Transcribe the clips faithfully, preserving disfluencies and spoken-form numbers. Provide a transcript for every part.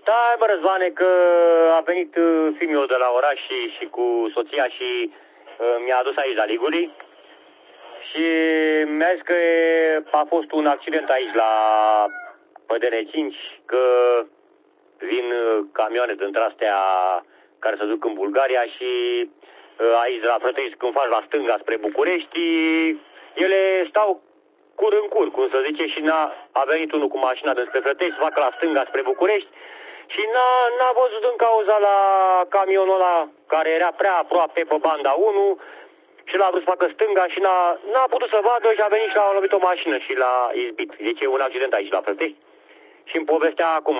Stai, bă, Răzvane, că a venit uh, fiul de la oraș și, și cu soția și uh, mi-a adus aici la Liguri. Și mi-a zis că e, a fost un accident aici la P D N cinci, că vin uh, camioane dintre astea care se duc în Bulgaria și uh, aici de la Prătești, când faci la stânga spre București, ele stau cur în cur, cum să zice, și n-a, a venit unul cu mașina despre Prătești să facă la stânga spre București și n-a, n-a văzut în cauza la camionul ăla care era prea aproape pe banda unu și l-a vrut să facă stânga și n-a, n-a putut să vadă și a venit și a lovit o mașină și l-a izbit. Deci e un accident aici la Prătești. Și îmi povestea acum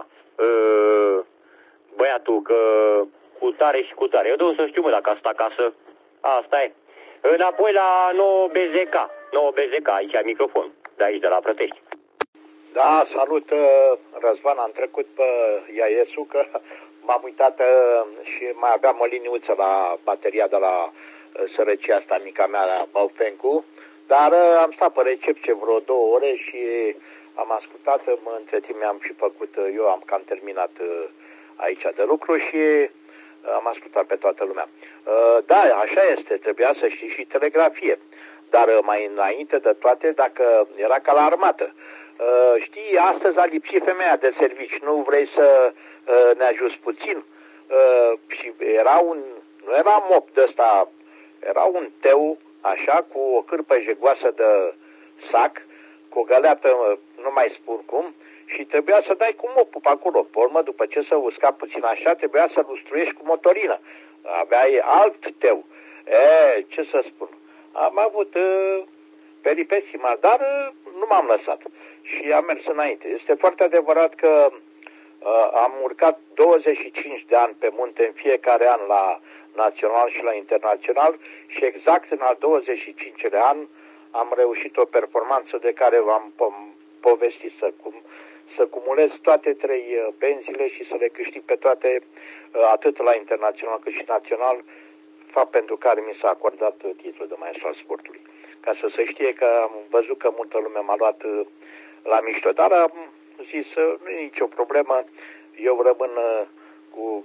uh, băiatul că cu tare și cu tare. Eu de să știu, mă, dacă a stat acasă. Asta e. Înapoi la nouă B Z K. nouă B Z K, aici ai microfon. De aici, de la Prătești. Da, salut, Răzvan. Am trecut pe Iaesu, că m-am uitat și mai aveam o liniuță la bateria de la sărăcia asta mica mea, la Baufencu. Dar am stat pe recepție vreo două ore și am ascultat, între timp mi-am și făcut, eu am cam terminat aici de lucru și am ascultat pe toată lumea. Da, așa este, trebuia să știi și telegrafie. Dar mai înainte de toate, dacă era ca la armată. Știi, astăzi a lipsit femeia de servici, nu vrei să ne ajuți puțin? Și era un, nu era mop de ăsta, era un teu, așa, cu o cârpă jegoasă de sac, cu o găleată, nu mai spun cum, și trebuia să dai cu mopul pe acolo. Pe urmă, după ce se usca puțin așa, trebuia să-l ustruiești cu motorină. Aveai alt teu. E, ce să spun? Am avut uh, peripeții mari, dar uh, nu m-am lăsat. Și am mers înainte. Este foarte adevărat că uh, am urcat douăzeci și cinci de ani pe munte în fiecare an la național și la internațional și exact în al douăzeci și cincilea an am reușit o performanță de care v-am povestit, să, cum, să cumulez toate trei benzile și să le câștig pe toate, atât la internațional cât și național, fapt pentru care mi s-a acordat titlul de maestru al sportului. Ca să se știe că am văzut că multă lume m-a luat la mișto, dar am zis, nu e nicio problemă, eu rămân cu,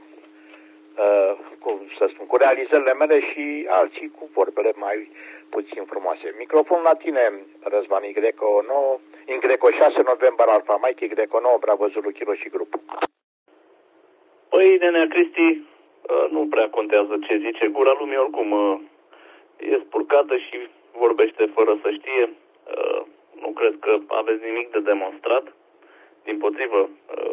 cu, să spun, cu realizările mele și alții cu vorbele mai puțin frumoase. Microfonul la tine, Răzvan, Y nouă, Y șase, November Alfa Mike, Y nouă, Bravo Zulu, Kilo și grup. Păi, nenea Cristi, nu prea contează ce zice. Gura lumii oricum e spurcată și vorbește fără să știe. Nu cred că aveți nimic de demonstrat. Dimpotrivă,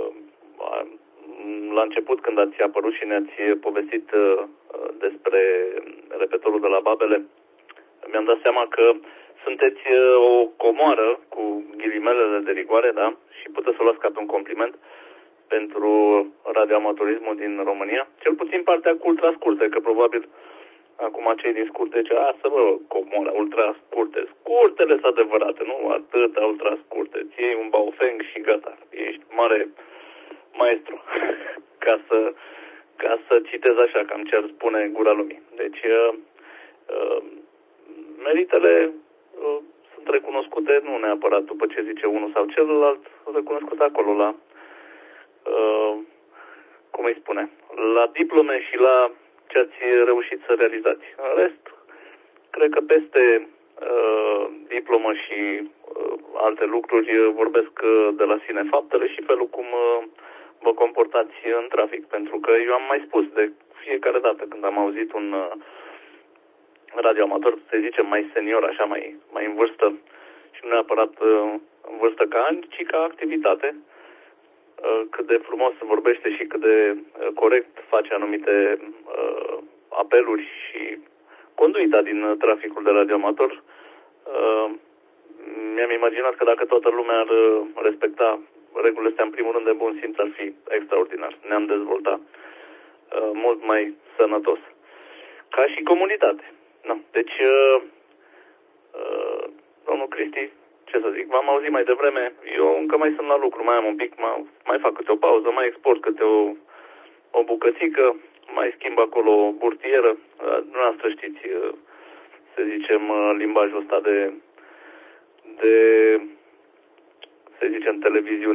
la început, când ați apărut și ne-ați povestit despre repetorul de la Babele, mi-am dat seama că sunteți o comoară cu ghilimelele de rigoare, da? Și puteți să o luați ca pe un compliment pentru radioamatorismul din România. Cel puțin partea cu ultra scurte, că probabil acum cei din scurte zice, a, să vă comora, ultra scurte. Scurtele sunt adevărate, nu atâta ultra scurte. Ți iei un Baofeng și gata. Ești mare maestru. ca să ca să citez așa, cam ce ar spune gura lumii. Deci, uh, uh, meritele uh, sunt recunoscute, nu neapărat după ce zice unul sau celălalt, sunt recunoscute acolo la Uh, cum îi spune, la diplome și la ce ați reușit să realizați. În rest, cred că peste uh, diplomă și uh, alte lucruri vorbesc uh, de la sine faptele și felul cum uh, vă comportați în trafic. Pentru că eu am mai spus de fiecare dată când am auzit un uh, radioamator, să zicem, mai senior, așa, mai, mai în vârstă și nu neapărat uh, în vârstă ca ani, ci ca activitate, cât de frumos vorbește și cât de corect face anumite uh, apeluri și conduita din traficul de radioamator. Uh, mi-am imaginat că dacă toată lumea ar respecta regulile astea, în primul rând de bun simț, ar fi extraordinar. Ne-am dezvoltat uh, mult mai sănătos. Ca și comunitate. No. Deci, uh, uh, domnul Cristi, ce să zic, v-am auzit mai devreme, eu încă mai sunt la lucru, mai am un pic, mai, mai fac câte o pauză, mai export câte o, o bucățică, mai schimb acolo o burtieră. Dumneavoastră știți, să zicem, limbajul ăsta de, de, să zicem, televiziune.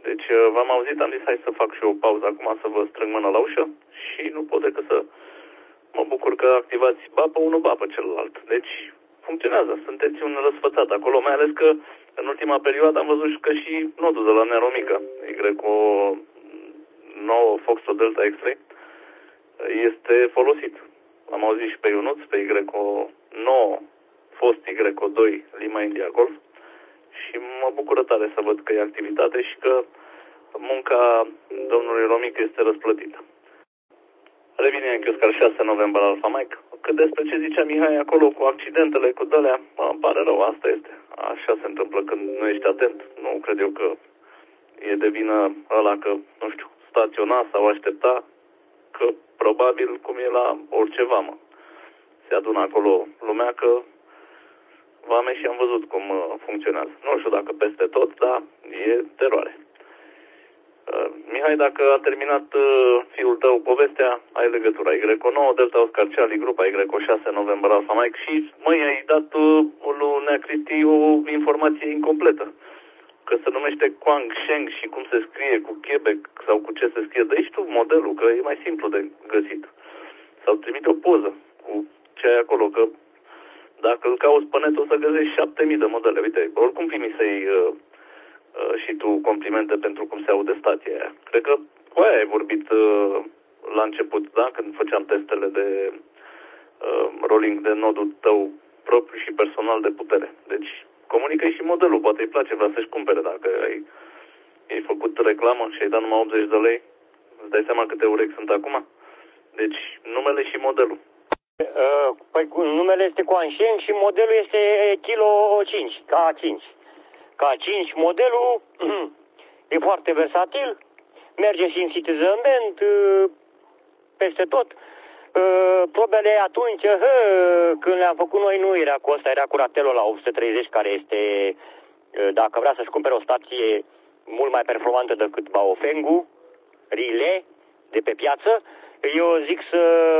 Deci v-am auzit, am zis hai să fac și eu o pauză acum, să vă strâng mâna la ușă și nu pot decât să mă bucur că activați ba pe unul, ba pe celălalt. Deci funcționează, sunteți un răsfățat acolo, mai ales că în ultima perioadă am văzut că și nodul de la Neromica, Y O nouă Foxtrot Delta X-Ray, este folosit. Am auzit și pe Ionuț, pe Y O nouă fost Y O doi Lima India Golf și mă bucură tare să văd că e activitate și că munca domnului Romic este răsplătită. Revine în Chioscar șase November Alpha Mike. Cât despre ce zicea Mihai acolo cu accidentele, cu dălea, îmi pare rău, asta este. Așa se întâmplă când nu ești atent. Nu cred eu că e de vină ăla că, nu știu, staționa sau aștepta, că probabil cum e la orice vamă. Se adună acolo lumea că vame și am văzut cum funcționează. Nu știu dacă peste tot, dar e teroare. Uh, Mihai, dacă a terminat uh, fiul tău povestea, ai legătura. Y O nouă Delta Oscar Charlie, grupa Y O șase November Alpha Mike și, măi, ai dat uh, lui Nea Cristi o informație incompletă. Că se numește Quang Sheng și cum se scrie cu Quebec sau cu ce se scrie. Dă-i tu modelul, că e mai simplu de găsit. Sau trimite o poză cu ce ai acolo, că dacă îl cauți pe net o să găsești șapte mii de modele. Uite, oricum primisei uh, uh, și tu complimente pentru cum se aude stația aia. Cred că cu aia ai vorbit uh, la început, da? Când făceam testele de uh, rolling de nodul tău propriu și personal de putere. Deci comunică și modelul, poate îi place, vrea să-și cumpere. Dacă ai, ai făcut reclamă și ai dat numai optzeci de lei, îți dai seama câte urechi sunt acum? Deci numele și modelul. Păi numele este Quansheng și modelul este Kilo cinci, K cinci. K cinci modelul e foarte versatil, merge și în citizenment, peste tot. Probele atunci, când le-am făcut noi, nu era cu ăsta, era cu Ratelul la opt sute treizeci, care este, dacă vrea să-și cumpere o stație mult mai performantă decât Baofengul, Rile, de pe piață, eu zic să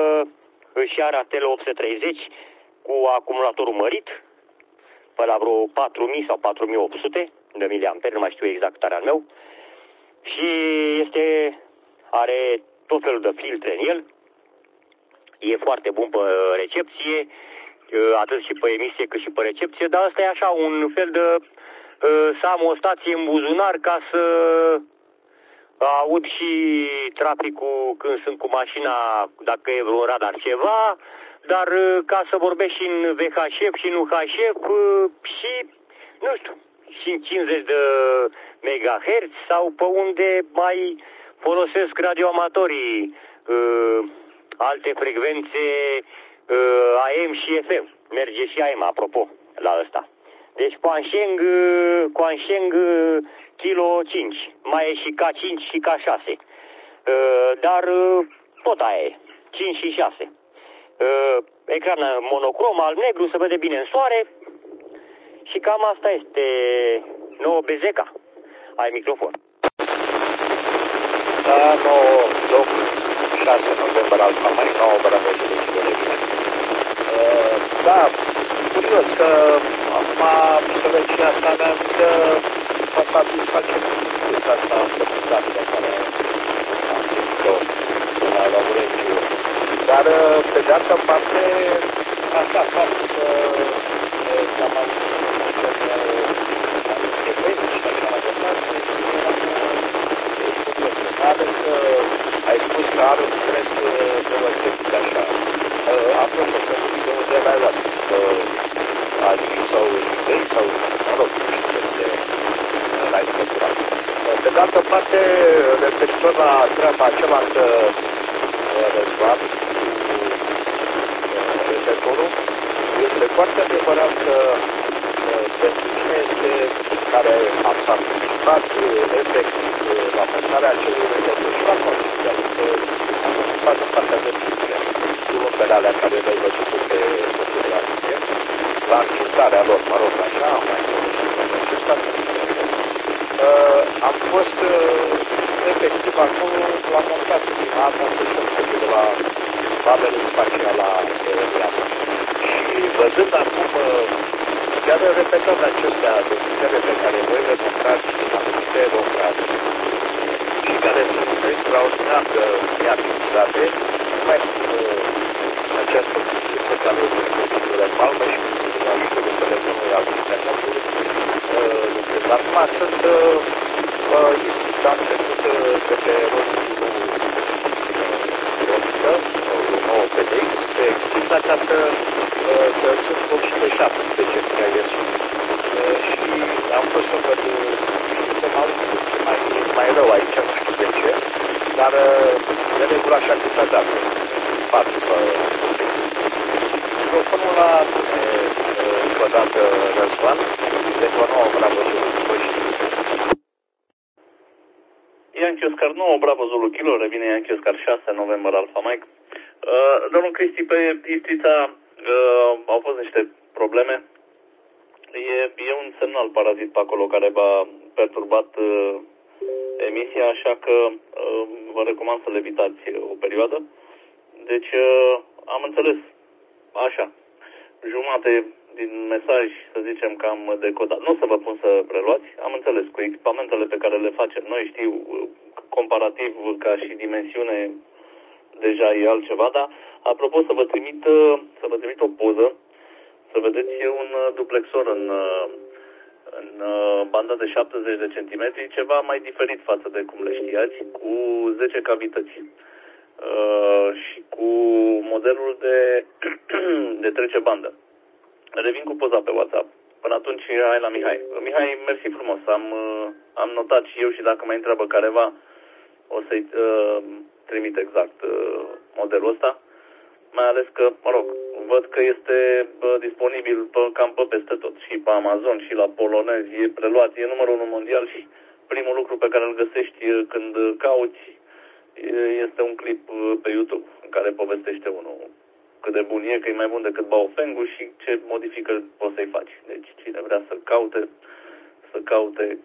își ia Ratel opt sute treizeci cu acumulatorul mărit, pe la vreo patru mii sau patru mii opt sute de miliamperi, nu mai știu exact care al meu, și este, are tot felul de filtre în el, e foarte bun pe recepție, atât și pe emisie cât și pe recepție, dar asta e așa un fel de să am o stație în buzunar ca să aud și traficul când sunt cu mașina, dacă e vreun radar ceva, dar ca să vorbesc și în V H F și în U H F și, nu știu, și în cincizeci de megahertz sau pe unde mai folosesc radioamatorii uh, alte frecvențe uh, A M și F M. Merge și A M, apropo, la ăsta. Deci Quansheng, Quansheng Kilo cinci, mai e și K cinci și K șase, uh, dar uh, tot aia e, cinci și șase. Uh, ecran monocrom, alb-negru, se vede bine în soare și cam asta este nouă B Z K. Ai microfon. Da, nouă, șase November Alpha Mike, nouă operator de kilometri. Uh, da, curios că acum seleția asta mea că probabil face chestia asta formidabilă care am zis-o la Laurențiu. Dar, pe de altă parte, așa, faptul că s-a mai zis că eveni și așa mai departe, mai ales că ai spus că are un preț deosebit așa. Apropo, să nu știu de unde l-ai luat, Alii sau Idei sau, mă rog, de l-ai scurat. Pe de altă parte, referitor la treaba cealaltă Răzvan cu receptorul, este foarte adevărat că pentru mine este care a participat efectiv la montarea acelui receptor și la construcția, adică a participat în partea de producție cu lumpele alea care le-ai văzut pe fotografie, la încintarea lor, mă rog, așa, am mai încercat să uh, am fost uh, efectiv acolo la montat a construcție de la babele spațială aeriană. Și văzând acum, uh, chiar repetând acestea de putere pe care voi le montați democrate și care sunt extraordinar de neatingate, mai în această discuție pe care o discuție de palmă și cu ajutorul telefonului al internetului, acum sunt invitate de pe rostul o nouă P D X, pe exact că sunt vreo șaptesprezece mii ieșit și am fost să văd să mă aud mai, mai rău aici, nu știu de ce, dar de regulă așa cât a dat, patru pe microfonul la încă o dată Răzvan, de că nu am văzut după și Yankee Oscar nouă, Bravo Zulu Kilo, revine Yankee Oscar șase, November Alpha Mike. Uh, domnul Cristi, pe Istița uh, au fost niște probleme. E, e un semnal parazit pe acolo care v-a perturbat uh, emisia, așa că uh, vă recomand să le evitați o perioadă. Deci uh, am înțeles așa, jumate din mesaj, să zicem că am decodat. Nu o să vă pun să preluați, am înțeles, cu echipamentele pe care le facem noi, știu, comparativ ca și dimensiune, deja e altceva, dar apropo să vă trimit, să vă trimit o poză, să vedeți un duplexor în, în banda de șaptezeci de centimetri, ceva mai diferit față de cum le știați, cu zece cavități. Uh, și cu modelul de, de trece bandă. Revin cu poza pe WhatsApp. Până atunci, hai la Mihai. Mihai, mersi frumos. Am, uh, am notat și eu și dacă mai întreabă careva, o să-i uh, trimit exact uh, modelul ăsta. Mai ales că, mă rog, văd că este uh, disponibil pe, cam pe peste tot. Și pe Amazon, și la polonez, e preluat, e numărul unu mondial și primul lucru pe care îl găsești uh, când cauți este un clip pe YouTube în care povestește unul cât de bun e, că e mai bun decât Baofeng-ul și ce modificări poți să-i faci. Deci cine vrea să caute, să caute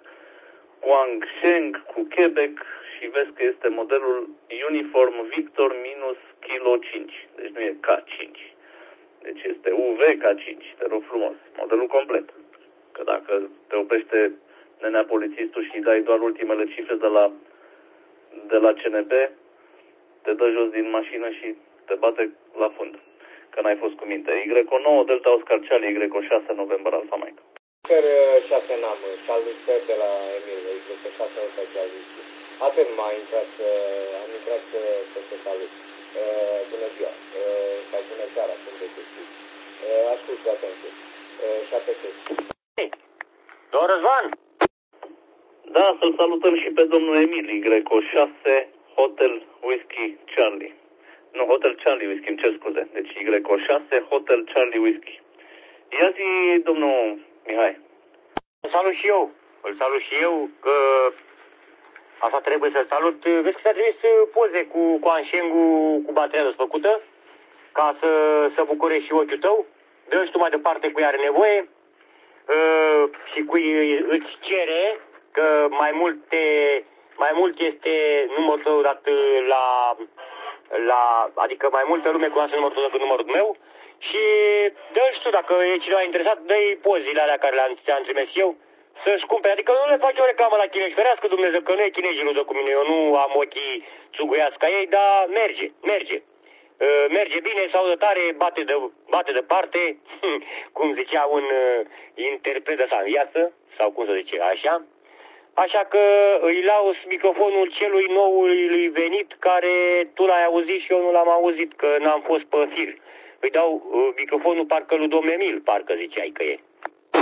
Guangsheng cu Quebec și vezi că este modelul Uniform Victor minus Kilo cinci. Deci nu e K cinci. Deci este U V K cinci. Te rog frumos. Modelul complet. Că dacă te oprește nenea polițistul și dai doar ultimele cifre de la de la C N P, te dă jos din mașină și te bate la fund, că n-ai fost cu minte. Y nouă, Delta Oscar Charlie, Y șase, November Alpha Mike. Per șase n-am, salutări de la Emil, Y șase Oscar Charlie. Atât m-a intrat, am intrat să te salut. Bună ziua, sau bună seara, cum de te știi. Ascult cu atenție. șapte Domnul Răzvan? Da, să-l salutăm și pe domnul Emil, Y șase, Hotel Whiskey Charlie. Nu, Hotel Charlie Whiskey, îmi cer scuze. Deci Y șase, Hotel Charlie Whiskey. Ia zi, domnul Mihai. Îl salut și eu. Îl salut și eu, că așa trebuie să-l salut. Vezi că s-a trimis poze cu Guangsheng-ul cu bateria desfăcută, ca să se bucure și ochiul tău. Dă și tu mai departe cu ea are nevoie uh, și cu îți cere că mai multe, mai mult este numărul tău dat la, la, adică mai multă lume cunoaște numărul tău decât numărul meu și dă-l și tu, dacă e cineva interesat, dă-i pozile alea care le-am, ți-am trimis eu să-și cumpere, adică nu le faci o reclamă la chinezi, ferească Dumnezeu că nu e chinezii ludă cu mine, eu nu am ochii țuguiați ca ei, dar merge, merge. Uh, merge bine, s-audă tare, bate de, bate de parte, cum zicea un uh, interpret de viață, sau cum să zice, așa. Așa că îi laus microfonul celui noului venit care tu l-ai auzit și eu nu l-am auzit, că n-am fost pe fir. Îi dau uh, microfonul parcă lui domn Emil, parcă ziceai că e.